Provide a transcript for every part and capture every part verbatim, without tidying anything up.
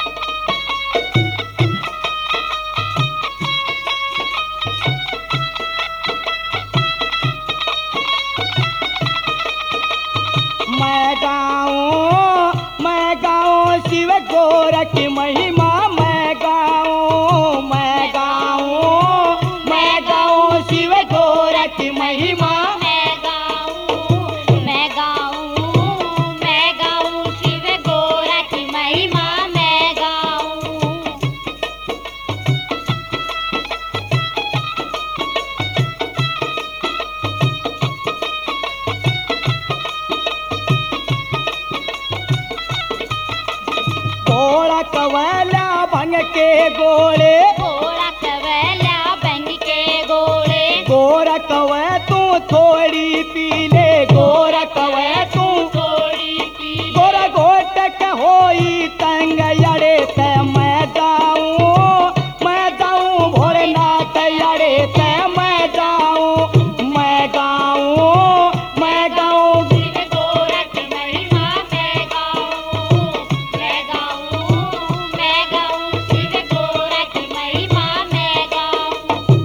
मैं गाऊं मैं गाऊं शिव गोर की महिमा मैं गाऊं मैं गाऊं मैं गाऊं शिव गोर की महिमा मैं गाऊं मैं गाऊं मैं गाऊं शिव गोरा की महिमा मैं गाऊं। गोरा कवला भंग के गोले गोरा कवला बंग के गोले गोरा कवे तू थोड़ी पी ले गोरा कवे तू थोड़ी पी गोरा घोटक होई तंग अड़े ते मैं जाऊं मैं जाऊं भोलेनाथ अड़े ते मैं जाऊं मैं गाऊं मैं गाऊं शिव गोरा की महिमा मैं गाऊं मैं गाऊं मैं गाऊं शिव गोरा की महिमा मैं गाऊं।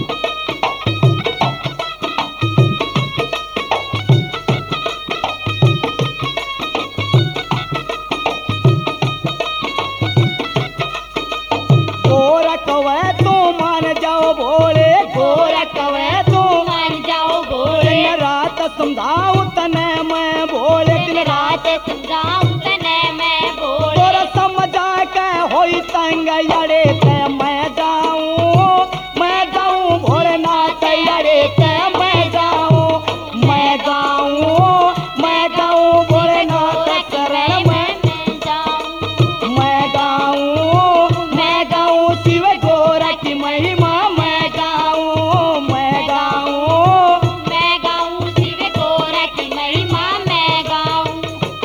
गोरा कवे तू मान जाओ भोले गोरा कवे तू मान जाओ भोले दिन रात समझाऊं तने मैं भोले दिन रात रात समझाऊं तने मैं भोले तोरा समझा के होई तंग अड़े ते मैं जाऊं मैं जाऊं भोलेनाथ अड़े ते मैं जाऊं मैं गाऊं मैं गाऊं भोलेनाथ शरण में मैं जाऊं मैं गाऊं मैं गाऊं शिव गोरा की महिमा मैं गाऊं मैं गाऊं मैं गाऊं शिव गोरा की महिमा मैं गाऊं।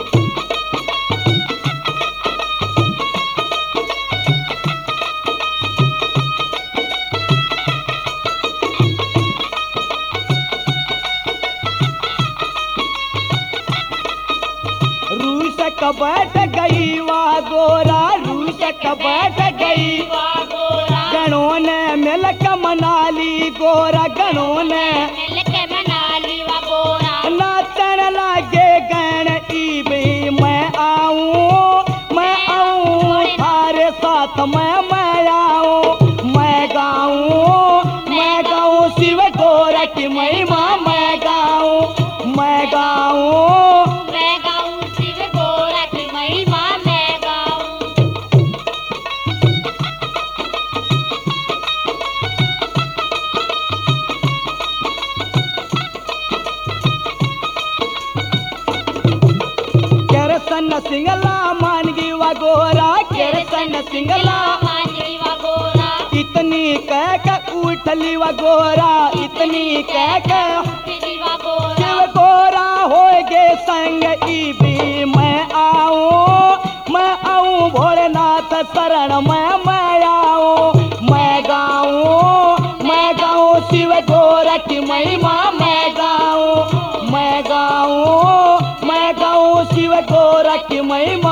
रूस कबट गई वा गोरा रूस कबट गई वा गोरा गणों ने मिलक मनाली गोरा गणों ने मिल के मना ली वा गोरा नाचन लागे गण ई भी मैं आऊं मैं आऊं थारे साथ मैं मैं आऊं मैं गाऊं मैं गाऊं शिव गोरा की महिमा मैं गाऊं मैं गाऊं मैं गाऊं शिव गोरा की महिमा मैं गाऊं। केरसन सिंगला मानगी वा गोरा केरसन सिंगला मांझी वा गोरा इतनी कह के उठली वा गोरा इतनी कह के फिरी वा गोरा शिव गोरा होगे संग ई भी मैं आऊं मैं आऊं भोलेनाथ शरण में मैं आऊं मैं गाऊं मैं गाऊं शिव गोरा की महिमा मैं गाऊं मैं गाऊं मैं गाऊं शिव गोरा की महिमा